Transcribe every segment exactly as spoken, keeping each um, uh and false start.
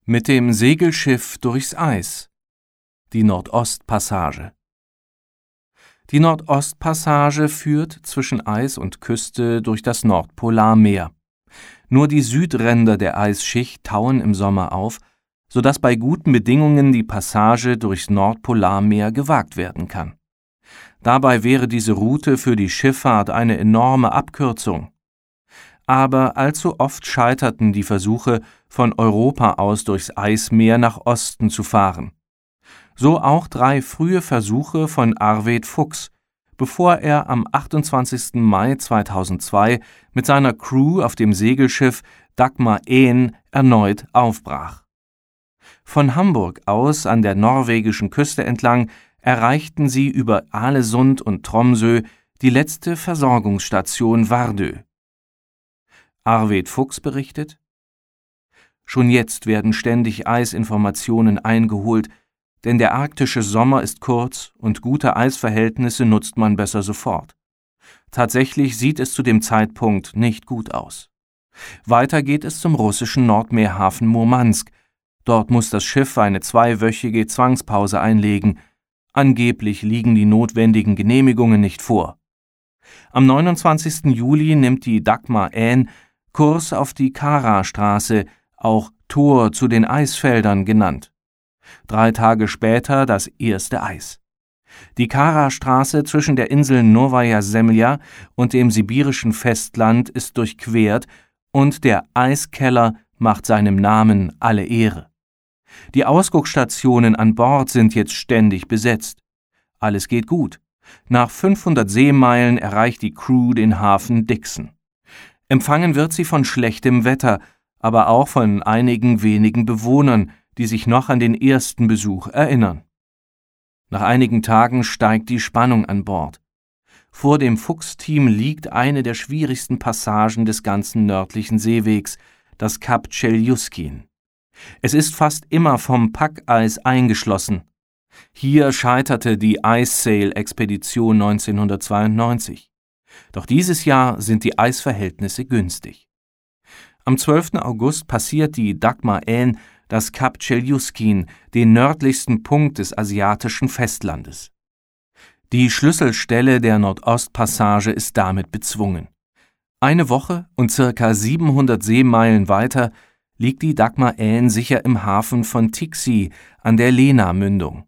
Mit dem Segelschiff durchs Eis. Die Nordostpassage. Die Nordostpassage führt zwischen Eis und Küste durch das Nordpolarmeer. Nur die Südränder der Eisschicht tauen im Sommer auf, sodass bei guten Bedingungen die Passage durchs Nordpolarmeer gewagt werden kann. Dabei wäre diese Route für die Schifffahrt eine enorme Abkürzung. Aber allzu oft scheiterten die Versuche, von Europa aus durchs Eismeer nach Osten zu fahren. So auch drei frühe Versuche von Arvid Fuchs, bevor er am achtundzwanzigsten Mai zweitausendzwei mit seiner Crew auf dem Segelschiff Dagmar Een erneut aufbrach. Von Hamburg aus an der norwegischen Küste entlang erreichten sie über Ålesund und Tromsø die letzte Versorgungsstation Vardø. Arvid Fuchs berichtet: Schon jetzt werden ständig Eisinformationen eingeholt, denn der arktische Sommer ist kurz und gute Eisverhältnisse nutzt man besser sofort. Tatsächlich sieht es zu dem Zeitpunkt nicht gut aus. Weiter geht es zum russischen Nordmeerhafen Murmansk. Dort muss das Schiff eine zweiwöchige Zwangspause einlegen. Angeblich liegen die notwendigen Genehmigungen nicht vor. Am neunundzwanzigsten Juli nimmt die Dagmar Een Kurs auf die Kara-Straße, auch Tor zu den Eisfeldern genannt. Drei Tage später das erste Eis. Die Kara-Straße zwischen der Insel Novaja Semlja und dem sibirischen Festland ist durchquert und der Eiskeller macht seinem Namen alle Ehre. Die Ausguckstationen an Bord sind jetzt ständig besetzt. Alles geht gut. Nach fünfhundert Seemeilen erreicht die Crew den Hafen Dixon. Empfangen wird sie von schlechtem Wetter, aber auch von einigen wenigen Bewohnern, die sich noch an den ersten Besuch erinnern. Nach einigen Tagen steigt die Spannung an Bord. Vor dem Fuchs-Team liegt eine der schwierigsten Passagen des ganzen nördlichen Seewegs, das Kap Tscheljuskin. Es ist fast immer vom Packeis eingeschlossen. Hier scheiterte die Ice-Sail-Expedition neunzehnhundertzweiundneunzig. Doch dieses Jahr sind die Eisverhältnisse günstig. Am zwölften August passiert die Dagmar Een das Kap Tscheljuskin, den nördlichsten Punkt des asiatischen Festlandes. Die Schlüsselstelle der Nordostpassage ist damit bezwungen. Eine Woche und circa siebenhundert Seemeilen weiter liegt die Dagmar Een sicher im Hafen von Tiksi an der Lena-Mündung.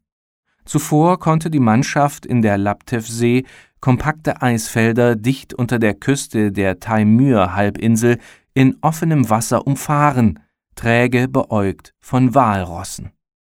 Zuvor konnte die Mannschaft in der Laptev-See kompakte Eisfelder dicht unter der Küste der Taimyr-Halbinsel in offenem Wasser umfahren, träge beäugt von Walrossen.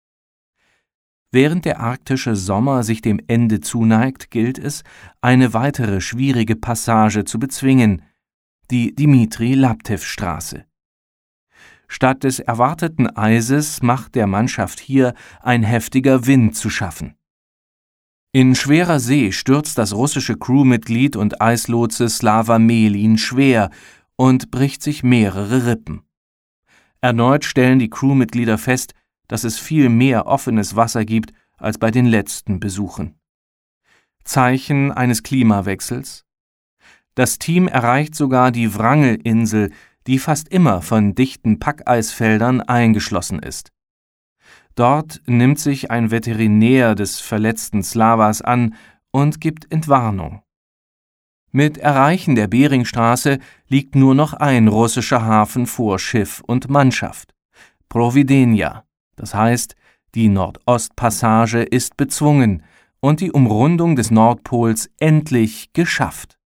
Während der arktische Sommer sich dem Ende zuneigt, gilt es, eine weitere schwierige Passage zu bezwingen, die Dmitri-Laptev-Straße. Statt des erwarteten Eises macht der Mannschaft hier ein heftiger Wind zu schaffen. In schwerer See stürzt das russische Crewmitglied und Eislotse Slava Melin schwer und bricht sich mehrere Rippen. Erneut stellen die Crewmitglieder fest, dass es viel mehr offenes Wasser gibt als bei den letzten Besuchen. Zeichen eines Klimawechsels? Das Team erreicht sogar die Wrangel-Insel, die fast immer von dichten Packeisfeldern eingeschlossen ist. Dort nimmt sich ein Veterinär des verletzten Slavas an und gibt Entwarnung. Mit Erreichen der Beringstraße liegt nur noch ein russischer Hafen vor Schiff und Mannschaft, Providenja, das heißt, die Nordostpassage ist bezwungen und die Umrundung des Nordpols endlich geschafft.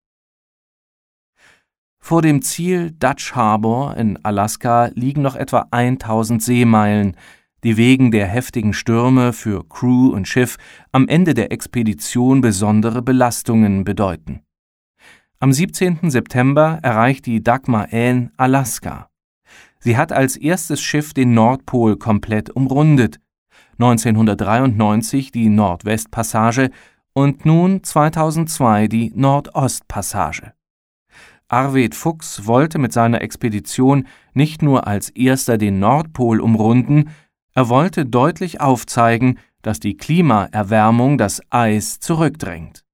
Vor dem Ziel Dutch Harbor in Alaska liegen noch etwa tausend Seemeilen, die wegen der heftigen Stürme für Crew und Schiff am Ende der Expedition besondere Belastungen bedeuten. Am siebzehnten September erreicht die Dagmar Een Alaska. Sie hat als erstes Schiff den Nordpol komplett umrundet, neunzehnhundertdreiundneunzig die Nordwestpassage und nun zweitausendzwei die Nordostpassage. Arvid Fuchs wollte mit seiner Expedition nicht nur als erster den Nordpol umrunden, er wollte deutlich aufzeigen, dass die Klimaerwärmung das Eis zurückdrängt.